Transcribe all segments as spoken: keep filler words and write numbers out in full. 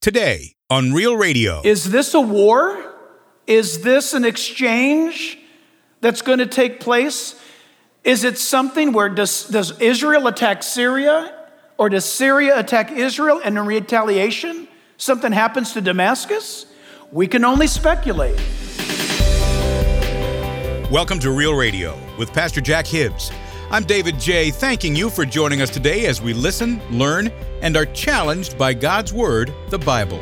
today on Real Radio. Is this a war? Is this an exchange that's going to take place? Is it something where does, does Israel attack Syria, or does Syria attack Israel, and in retaliation, something happens to Damascus? We can only speculate. Welcome to Real Radio with Pastor Jack Hibbs. I'm David J., thanking you for joining us today as we listen, learn, and are challenged by God's Word, the Bible.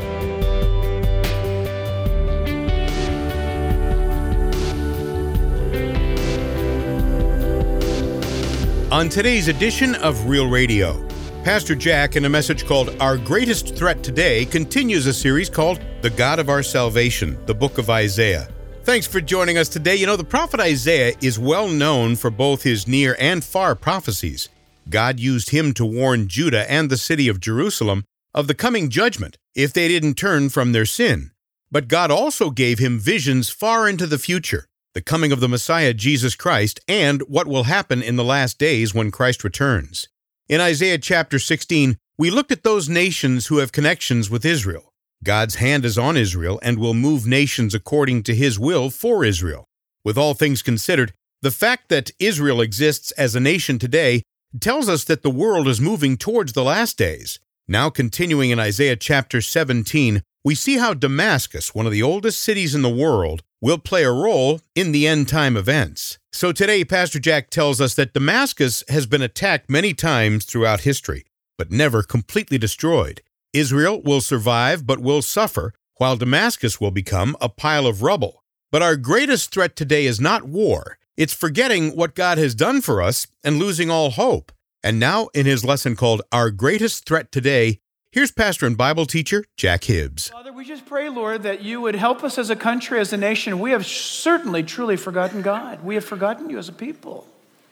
On today's edition of Real Radio, Pastor Jack, in a message called Our Greatest Threat Today, continues a series called The God of Our Salvation, the book of Isaiah. Thanks for joining us today. You know, the prophet Isaiah is well known for both his near and far prophecies. God used him to warn Judah and the city of Jerusalem of the coming judgment if they didn't turn from their sin. But God also gave him visions far into the future, the coming of the Messiah, Jesus Christ, and what will happen in the last days when Christ returns. In Isaiah chapter sixteen, we looked at those nations who have connections with Israel. God's hand is on Israel and will move nations according to his will for Israel. With all things considered, the fact that Israel exists as a nation today tells us that the world is moving towards the last days. Now continuing in Isaiah chapter seventeen, we see how Damascus, one of the oldest cities in the world, will play a role in the end-time events. So today, Pastor Jack tells us that Damascus has been attacked many times throughout history, but never completely destroyed. Israel will survive but will suffer, while Damascus will become a pile of rubble. But our greatest threat today is not war. It's forgetting what God has done for us and losing all hope. And now, in his lesson called Our Greatest Threat Today, here's pastor and Bible teacher Jack Hibbs. Father, we just pray, Lord, that you would help us as a country, as a nation. We have certainly, truly forgotten God. We have forgotten you as a people.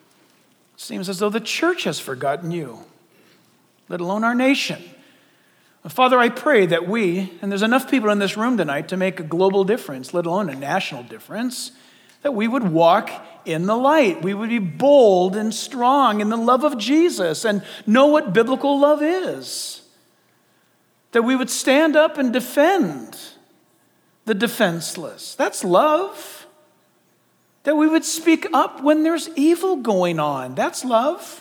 It seems as though the church has forgotten you, let alone our nation. Father, I pray that we, and there's enough people in this room tonight to make a global difference, let alone a national difference, that we would walk in the light. We would be bold and strong in the love of Jesus and know what biblical love is. That we would stand up and defend the defenseless. That's love. That we would speak up when there's evil going on. That's love.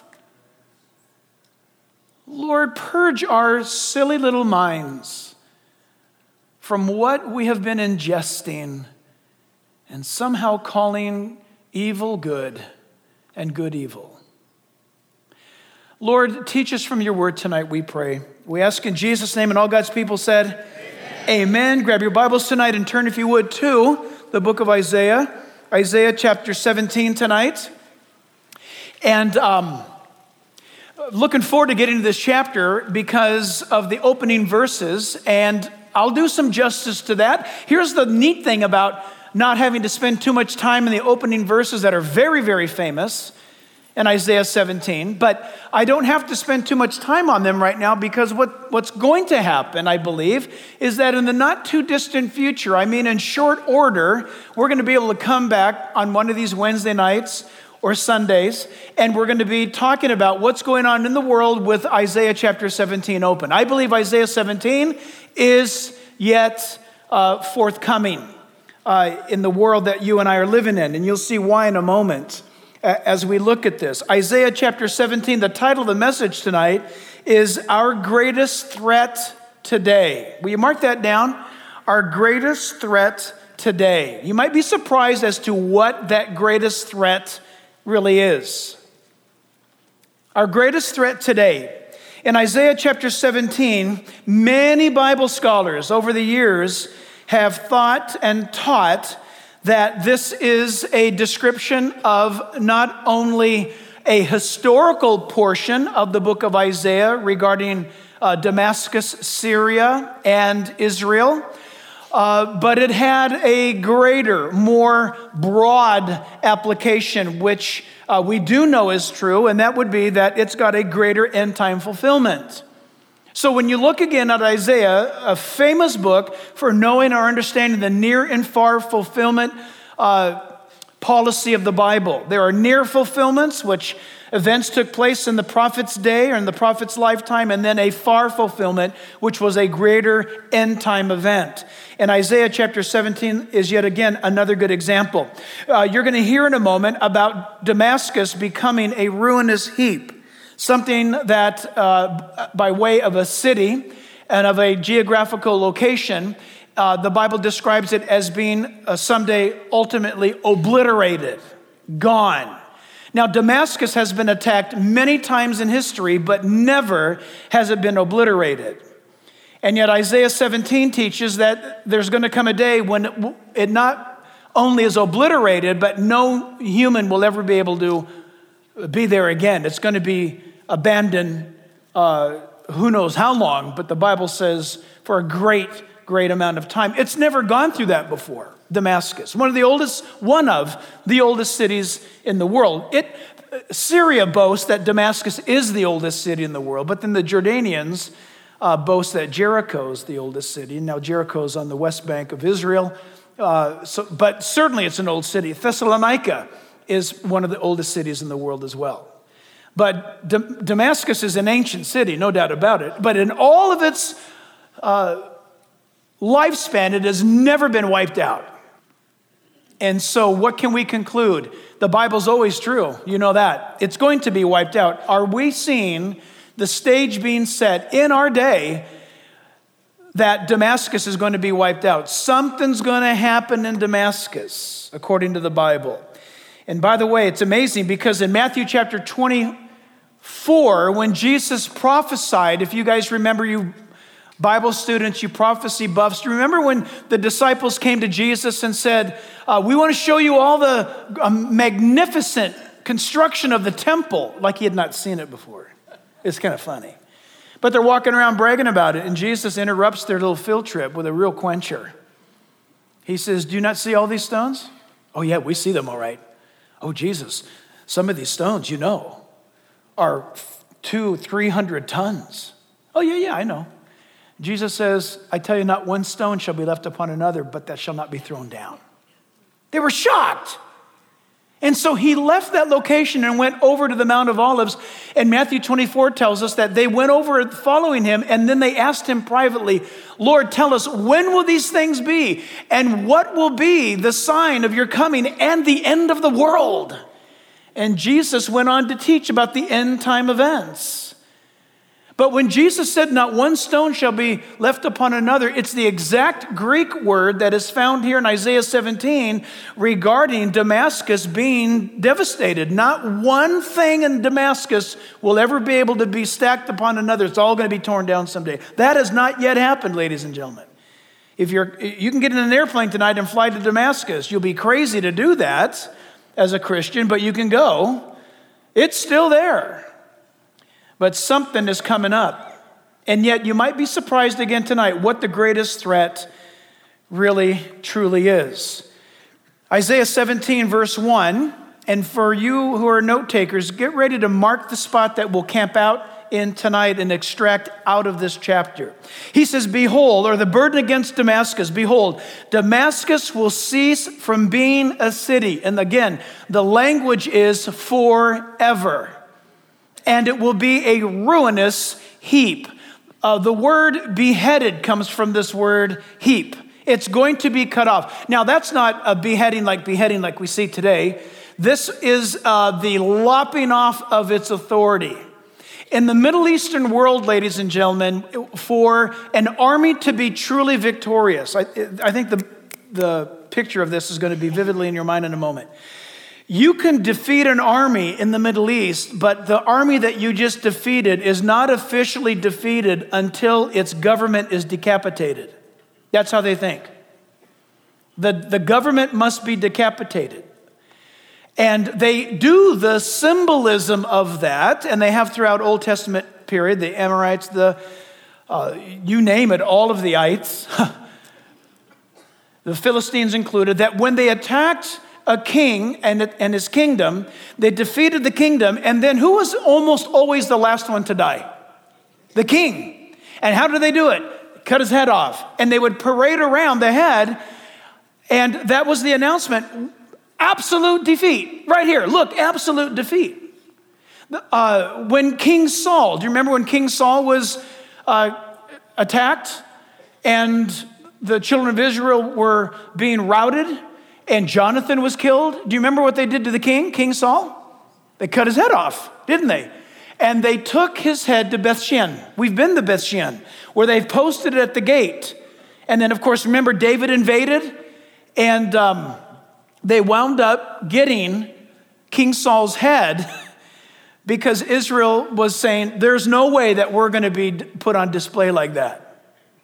Lord, purge our silly little minds from what we have been ingesting and somehow calling evil good and good evil. Lord, teach us from your word tonight, we pray. We ask in Jesus' name, and all God's people said, Amen. Amen. Grab your Bibles tonight and turn, if you would, to the book of Isaiah, Isaiah chapter seventeen tonight. And um, looking forward to getting to this chapter because of the opening verses, and I'll do some justice to that. Here's the neat thing about not having to spend too much time in the opening verses that are very, very famous in Isaiah seventeen, but I don't have to spend too much time on them right now because what, what's going to happen, I believe, is that in the not too distant future, I mean in short order, we're going to be able to come back on one of these Wednesday nights or Sundays, and we're going to be talking about what's going on in the world with Isaiah chapter seventeen open. I believe Isaiah seventeen is yet uh, forthcoming uh, in the world that you and I are living in, and you'll see why in a moment uh, as we look at this. Isaiah chapter seventeen, the title of the message tonight is Our Greatest Threat Today. Will you mark that down? Our greatest threat today. You might be surprised as to what that greatest threat really is. Our greatest threat today. In Isaiah chapter seventeen, many Bible scholars over the years have thought and taught that this is a description of not only a historical portion of the book of Isaiah regarding uh, Damascus, Syria, and Israel, Uh, but it had a greater, more broad application, which uh, we do know is true, and that would be that it's got a greater end-time fulfillment. So when you look again at Isaiah, a famous book for knowing or understanding the near and far fulfillment uh, policy of the Bible. There are near fulfillments, which Events took place in the prophet's day or in the prophet's lifetime, and then a far fulfillment, which was a greater end time event. And Isaiah chapter seventeen is yet again another good example. Uh, you're going to hear in a moment about Damascus becoming a ruinous heap, something that uh, by way of a city and of a geographical location, uh, the Bible describes it as being uh, someday ultimately obliterated, gone. Now, Damascus has been attacked many times in history, but never has it been obliterated. And yet Isaiah seventeen teaches that there's going to come a day when it not only is obliterated, but no human will ever be able to be there again. It's going to be abandoned, uh, who knows how long, but the Bible says for a great, great amount of time. It's never gone through that before. Damascus, one of the oldest, one of the oldest cities in the world. It, Syria boasts that Damascus is the oldest city in the world, but then the Jordanians uh, boast that Jericho is the oldest city. Now Jericho is on the west bank of Israel, uh, so, but certainly it's an old city. Thessalonica is one of the oldest cities in the world as well. But D- Damascus is an ancient city, no doubt about it. But in all of its uh, lifespan, it has never been wiped out. And so what can we conclude? The Bible's always true. You know that. It's going to be wiped out. Are we seeing the stage being set in our day that Damascus is going to be wiped out? Something's going to happen in Damascus, according to the Bible. And by the way, it's amazing because in Matthew chapter twenty-four, when Jesus prophesied, if you guys remember, you Bible students, you prophecy buffs, do you remember when the disciples came to Jesus and said, uh, we want to show you all the uh, magnificent construction of the temple, like he had not seen it before. It's kind of funny. But they're walking around bragging about it, and Jesus interrupts their little field trip with a real quencher. He says, do you not see all these stones? Oh yeah, we see them all right. Oh Jesus, some of these stones, you know, are two, three hundred tons. Oh yeah, yeah, I know. Jesus says, I tell you, not one stone shall be left upon another, but that shall not be thrown down. They were shocked. And so he left that location and went over to the Mount of Olives. And Matthew twenty-four tells us that they went over following him, and then they asked him privately, Lord, tell us, when will these things be? And what will be the sign of your coming and the end of the world? And Jesus went on to teach about the end time events. But when Jesus said not one stone shall be left upon another, it's the exact Greek word that is found here in Isaiah seventeen regarding Damascus being devastated. Not one thing in Damascus will ever be able to be stacked upon another. It's all going to be torn down someday. That has not yet happened, ladies and gentlemen. If you're, you can get in an airplane tonight and fly to Damascus. You'll be crazy to do that as a Christian, but you can go. It's still there. But something is coming up. And yet you might be surprised again tonight what the greatest threat really, truly is. Isaiah seventeen, verse one. And for you who are note takers, get ready to mark the spot that we'll camp out in tonight and extract out of this chapter. He says, behold, or the burden against Damascus, behold, Damascus will cease from being a city. And again, the language is forever. And it will be a ruinous heap. Uh, the word beheaded comes from this word heap. It's going to be cut off. Now, that's not a beheading like beheading like we see today. This is uh, the lopping off of its authority. In the Middle Eastern world, ladies and gentlemen, for an army to be truly victorious, I, I think the, the picture of this is going to be vividly in your mind in a moment. You can defeat an army in the Middle East, but the army that you just defeated is not officially defeated until its government is decapitated. That's how they think. The, the government must be decapitated. And they do the symbolism of that, and they have throughout Old Testament period, the Amorites, the, uh, you name it, all of the ites, the Philistines included, that when they attacked a king and, and his kingdom, they defeated the kingdom, and then who was almost always the last one to die? The king. And how did they do it? Cut his head off. And they would parade around the head, and that was the announcement. Absolute defeat. Right here, look, absolute defeat. Uh, when King Saul, do you remember when King Saul was uh, attacked and the children of Israel were being routed and Jonathan was killed? Do you remember what they did to the king, King Saul? They cut his head off, didn't they? And they took his head to Bethshean. We've been to Bethshean, where they've posted it at the gate. And then, of course, remember David invaded, and um, they wound up getting King Saul's head because Israel was saying, there's no way that we're going to be put on display like that.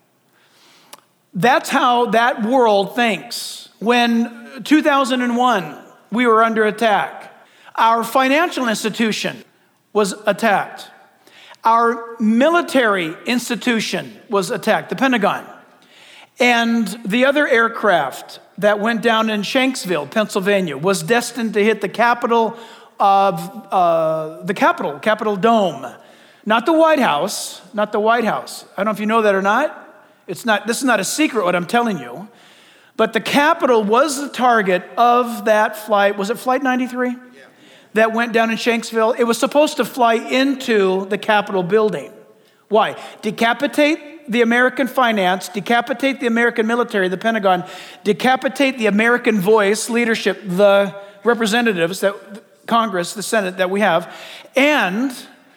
That's how that world thinks. When two thousand one, we were under attack. Our financial institution was attacked. Our military institution was attacked, the Pentagon. And the other aircraft that went down in Shanksville, Pennsylvania, was destined to hit the Capitol of uh, the Capitol, Capitol Dome. Not the White House, not the White House. I don't know if you know that or not. It's not. This is not a secret what I'm telling you. But the Capitol was the target of that flight. Was it Flight ninety-three? Yeah. That went down in Shanksville. It was supposed to fly into the Capitol building. Why? Decapitate the American finance, decapitate the American military, the Pentagon, decapitate the American voice, leadership, the representatives, that Congress, the Senate that we have, and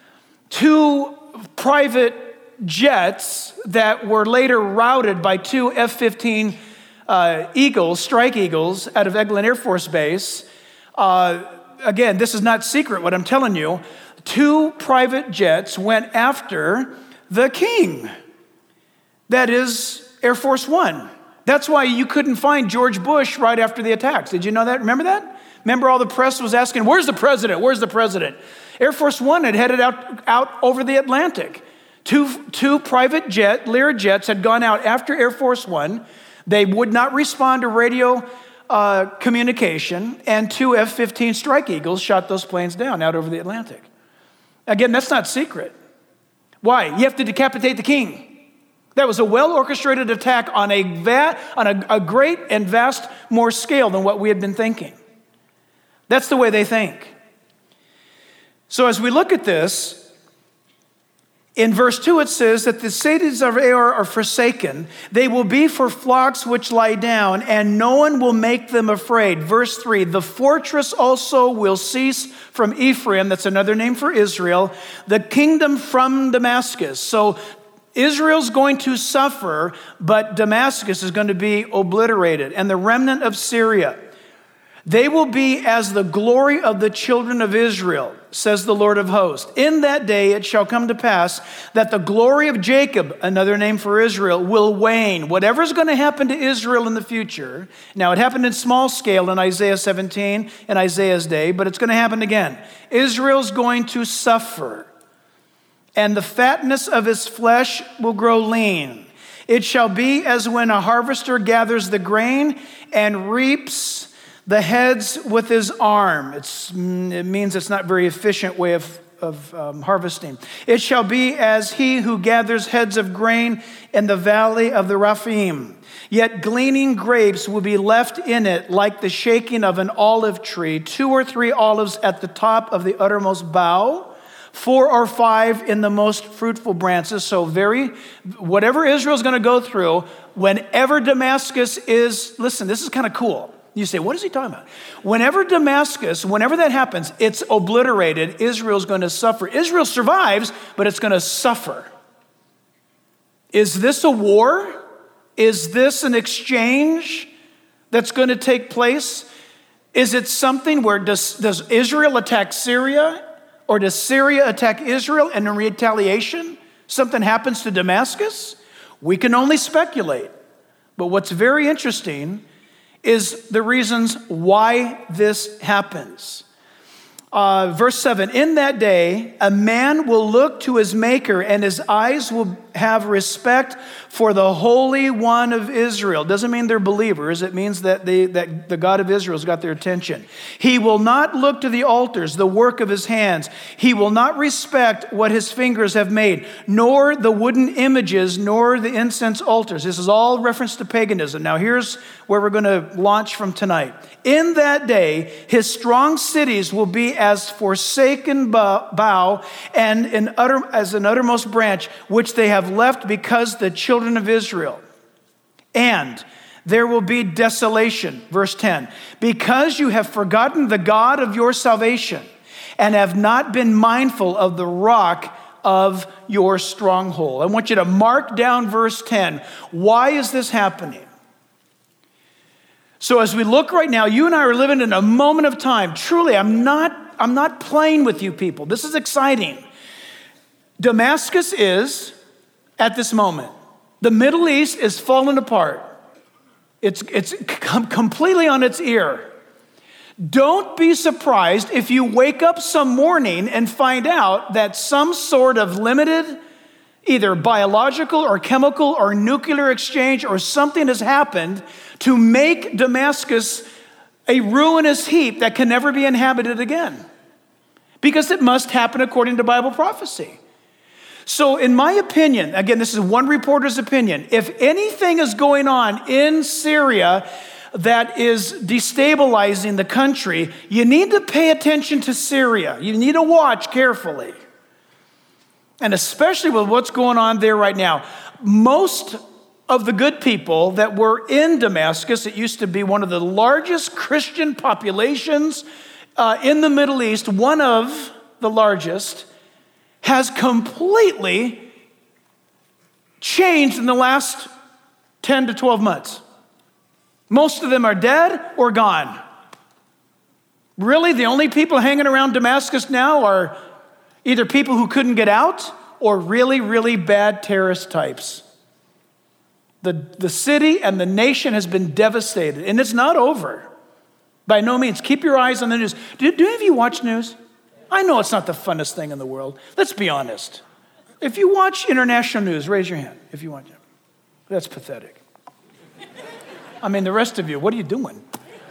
two private jets that were later routed by two F fifteen uh, Eagles, Strike Eagles, out of Eglin Air Force Base. Uh, again, this is not secret what I'm telling you. Two private jets went after the king. That is Air Force One. That's why you couldn't find George Bush right after the attacks. Did you know that? Remember that? Remember all the press was asking, where's the president? Where's the president? Air Force One had headed out, out over the Atlantic. Two, two private jet, Lear jets had gone out after Air Force One. They would not respond to radio uh, communication, and two F fifteen Strike Eagles shot those planes down out over the Atlantic. Again, that's not secret. Why? You have to decapitate the king. That was a well-orchestrated attack on a va- on a, a great and vast more scale than what we had been thinking. That's the way they think. So as we look at this, in verse two it says that the cities of Ar are forsaken. They will be for flocks which lie down, and no one will make them afraid. Verse three, the fortress also will cease from Ephraim. That's another name for Israel. The kingdom from Damascus. So Israel's going to suffer, but Damascus is going to be obliterated. And the remnant of Syria, they will be as the glory of the children of Israel, says the Lord of hosts. In that day it shall come to pass that the glory of Jacob, another name for Israel, will wane. Whatever's going to happen to Israel in the future, now it happened in small scale in Isaiah seventeen, in Isaiah's day, but it's going to happen again. Israel's going to suffer, and the fatness of his flesh will grow lean. It shall be as when a harvester gathers the grain and reaps the heads with his arm. It's, it means it's not a very efficient way of, of um, harvesting. It shall be as he who gathers heads of grain in the valley of the Rephaim. Yet gleaning grapes will be left in it like the shaking of an olive tree, two or three olives at the top of the uttermost bough, four or five in the most fruitful branches. So very, whatever Israel's going to go through, whenever Damascus is, listen, this is kind of cool. You say, what is he talking about? Whenever Damascus, whenever that happens, it's obliterated. Israel's going to suffer. Israel survives, but it's going to suffer. Is this a war? Is this an exchange that's going to take place? Is it something where does, does Israel attack Syria? Or does Syria attack Israel, and in retaliation, something happens to Damascus? We can only speculate. But what's very interesting is the reasons why this happens. Uh, verse seven, in that day, a man will look to his maker, and his eyes will have respect for the Holy One of Israel. Doesn't mean they're believers. It means that, they, that the God of Israel's got their attention. He will not look to the altars, the work of his hands. He will not respect what his fingers have made, nor the wooden images, nor the incense altars. This is all reference to paganism. Now here's where we're going to launch from tonight. In that day, his strong cities will be as forsaken bough and an utter, as an uttermost branch, which they have left because the children of Israel. And there will be desolation, verse ten, because you have forgotten the God of your salvation and have not been mindful of the rock of your stronghold. I want you to mark down verse ten. Why is this happening? So as we look right now, you and I are living in a moment of time. Truly, I'm not, I'm not playing with you people. This is exciting. Damascus is, at this moment, the Middle East is falling apart. It's, it's com- completely on its ear. Don't be surprised if you wake up some morning and find out that some sort of limited, either biological or chemical or nuclear exchange or something has happened to make Damascus a ruinous heap that can never be inhabited again. Because it must happen according to Bible prophecy. So in my opinion, again, this is one reporter's opinion, if anything is going on in Syria that is destabilizing the country, you need to pay attention to Syria. You need to watch carefully. And especially with what's going on there right now. Most of the good people that were in Damascus, it used to be one of the largest Christian populations uh, in the Middle East, one of the largest, has completely changed in the last ten to twelve months. Most of them are dead or gone. Really, the only people hanging around Damascus now are either people who couldn't get out or really, really bad terrorist types. The, the city and the nation has been devastated, and it's not over. By no means. Keep your eyes on the news. Do, do any of you watch news? I know it's not the funnest thing in the world. Let's be honest. If you watch international news, raise your hand if you want to. That's pathetic. I mean, the rest of you, what are you doing?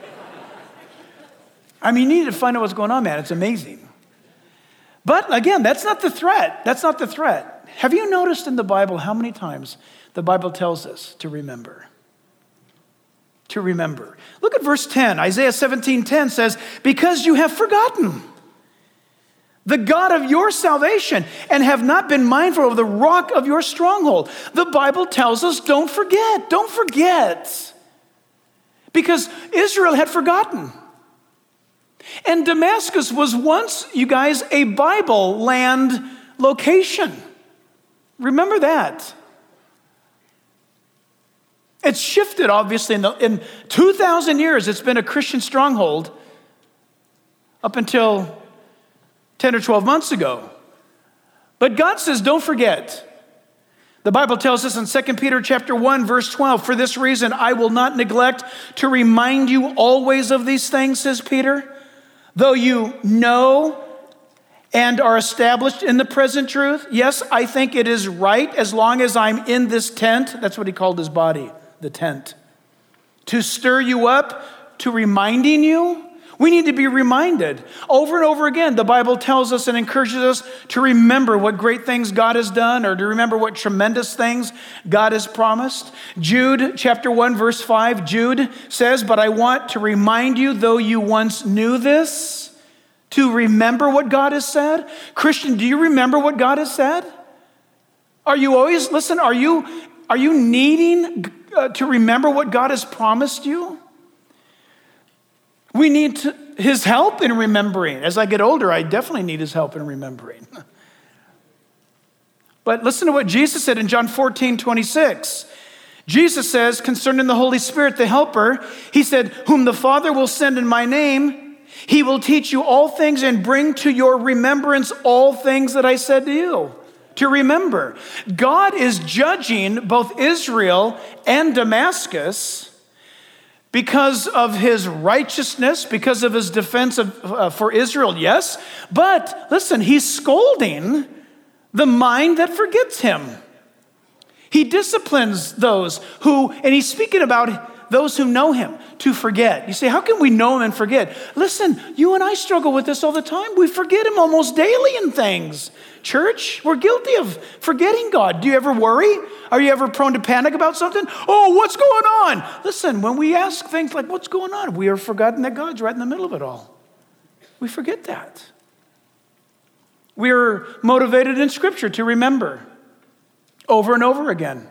I mean, you need to find out what's going on, man. It's amazing. But again, that's not the threat. That's not the threat. Have you noticed in the Bible how many times the Bible tells us to remember? To remember. Look at verse ten. Isaiah seventeen ten says, because you have forgotten the God of your salvation and have not been mindful of the rock of your stronghold. The Bible tells us don't forget. Don't forget. Because Israel had forgotten. And Damascus was once, you guys, a Bible land location. Remember that. It's shifted, obviously. In, the, in two thousand years, it's been a Christian stronghold up until ten or twelve months ago. But God says, don't forget. The Bible tells us in Second Peter chapter one, verse twelve, for this reason, I will not neglect to remind you always of these things, says Peter, though you know and are established in the present truth. Yes, I think it is right as long as I'm in this tent. That's what he called his body, the tent. To stir you up, to reminding you. We need to be reminded. Over and over again, the Bible tells us and encourages us to remember what great things God has done or to remember what tremendous things God has promised. Jude chapter one, verse five, Jude says, but I want to remind you, though you once knew this, to remember what God has said. Christian, do you remember what God has said? Are you always, listen, are you, are you needing uh, to remember what God has promised you? We need to, his help in remembering. As I get older, I definitely need his help in remembering. But listen to what Jesus said in John fourteen, twenty-six. Jesus says concerning the Holy Spirit, the helper, he said, whom the Father will send in my name, he will teach you all things and bring to your remembrance all things that I said to you. To remember. God is judging both Israel and Damascus because of his righteousness, because of his defense of, uh, for Israel, yes. But listen, he's scolding the mind that forgets him. He disciplines those who, and he's speaking about those who know him, to forget. You say, how can we know him and forget? Listen, you and I struggle with this all the time. We forget him almost daily in things. Church, we're guilty of forgetting God. Do you ever worry? Are you ever prone to panic about something? Oh, what's going on? Listen, when we ask things like, what's going on? We have forgotten that God's right in the middle of it all. We forget that. We are motivated in Scripture to remember over and over again.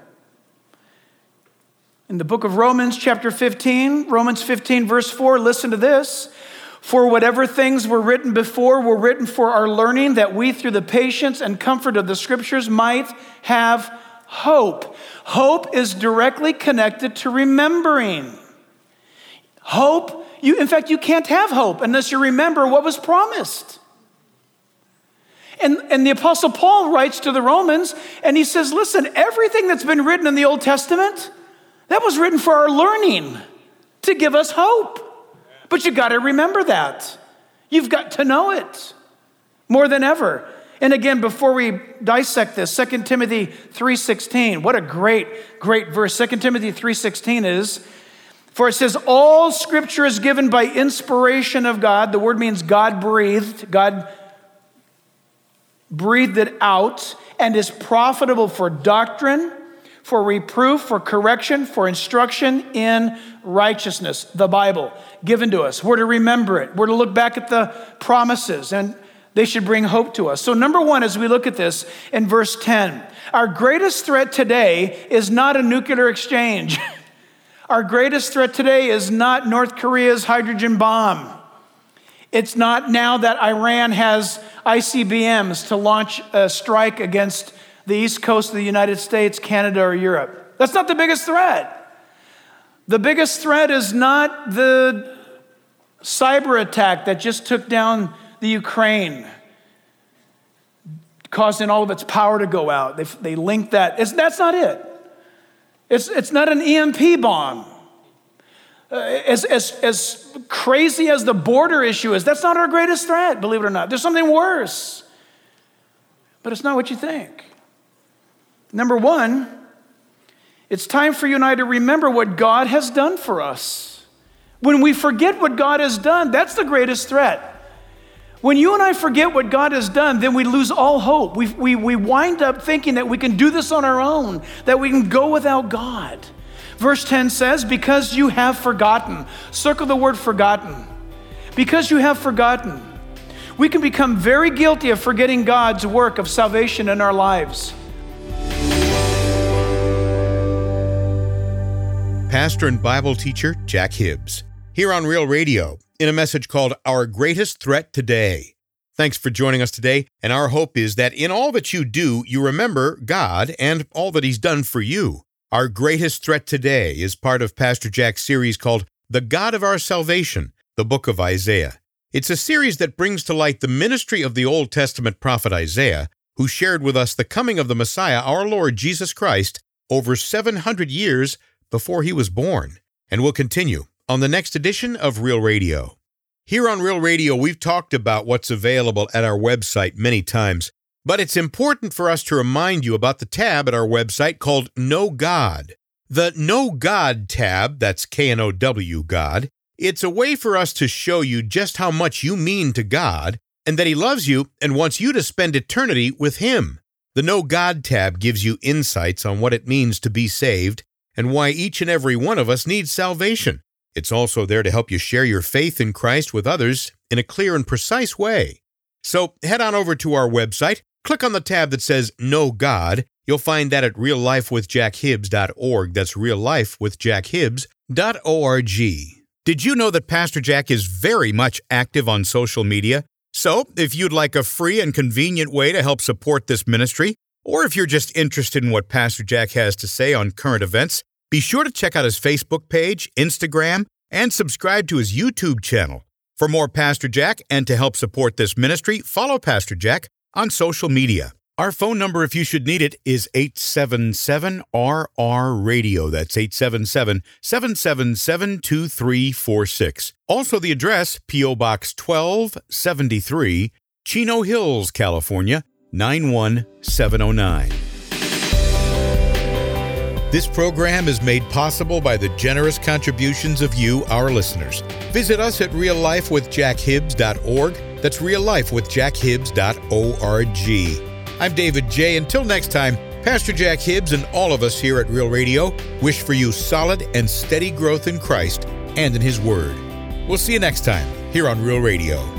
In the book of Romans, chapter fifteen, Romans fifteen, verse four, listen to this. For whatever things were written before were written for our learning, that we through the patience and comfort of the Scriptures might have hope. Hope is directly connected to remembering. Hope, you, in fact, you can't have hope unless you remember what was promised. And, and the Apostle Paul writes to the Romans, and he says, listen, everything that's been written in the Old Testament, that was written for our learning, to give us hope. But you got to remember that. You've got to know it more than ever. And again, before we dissect this, Second Timothy three sixteen, what a great, great verse. Second Timothy three sixteen is, for it says, all Scripture is given by inspiration of God. The word means God breathed. God breathed it out, and is profitable for doctrine, for reproof, for correction, for instruction in righteousness. The Bible given to us. We're to remember it. We're to look back at the promises, and they should bring hope to us. So number one, as we look at this in verse ten, our greatest threat today is not a nuclear exchange. Our greatest threat today is not North Korea's hydrogen bomb. It's not now that Iran has I C B Ms to launch a strike against the east coast of the United States, Canada, or Europe. That's not the biggest threat. The biggest threat is not the cyber attack that just took down the Ukraine, causing all of its power to go out. They, they linked that. It's, that's not it. It's, it's not an E M P bomb. Uh, as, as, as crazy as the border issue is, that's not our greatest threat, believe it or not. There's something worse. But it's not what you think. Number one, it's time for you and I to remember what God has done for us. When we forget what God has done, that's the greatest threat. When you and I forget what God has done, then we lose all hope. We, we, we wind up thinking that we can do this on our own, that we can go without God. Verse ten says, because you have forgotten. Circle the word forgotten. Because you have forgotten. We can become very guilty of forgetting God's work of salvation in our lives. Pastor and Bible teacher Jack Hibbs, here on Real Radio, in a message called Our Greatest Threat Today. Thanks for joining us today, and our hope is that in all that you do, you remember God and all that He's done for you. Our Greatest Threat Today is part of Pastor Jack's series called The God of Our Salvation, the book of Isaiah. It's a series that brings to light the ministry of the Old Testament prophet Isaiah, who shared with us the coming of the Messiah, our Lord Jesus Christ, over seven hundred years before He was born, and will continue on the next edition of Real Radio. Here on Real Radio, we've talked about what's available at our website many times, but it's important for us to remind you about the tab at our website called Know God. The Know God tab, that's K N O W God, it's a way for us to show you just how much you mean to God and that He loves you and wants you to spend eternity with Him. The Know God tab gives you insights on what it means to be saved and why each and every one of us needs salvation. It's also there to help you share your faith in Christ with others in a clear and precise way. So head on over to our website, click on the tab that says Know God. You'll find that at real life with jack hibbs dot org. That's real life with jack hibbs dot org. Did you know that Pastor Jack is very much active on social media? So if you'd like a free and convenient way to help support this ministry, or if you're just interested in what Pastor Jack has to say on current events, be sure to check out his Facebook page, Instagram, and subscribe to his YouTube channel. For more Pastor Jack and to help support this ministry, follow Pastor Jack on social media. Our phone number, if you should need it, is eight seven seven R R radio. That's eight seven seven, seven seven seven, two three four six. Also the address, P O Box twelve seventy-three, Chino Hills, California, nine one seven oh nine. This program is made possible by the generous contributions of you, our listeners. Visit us at real life with jack hibbs dot org. That's real life with jack hibbs dot org. I'm David J. Until next time, Pastor Jack Hibbs and all of us here at Real Radio wish for you solid and steady growth in Christ and in His Word. We'll see you next time here on Real Radio.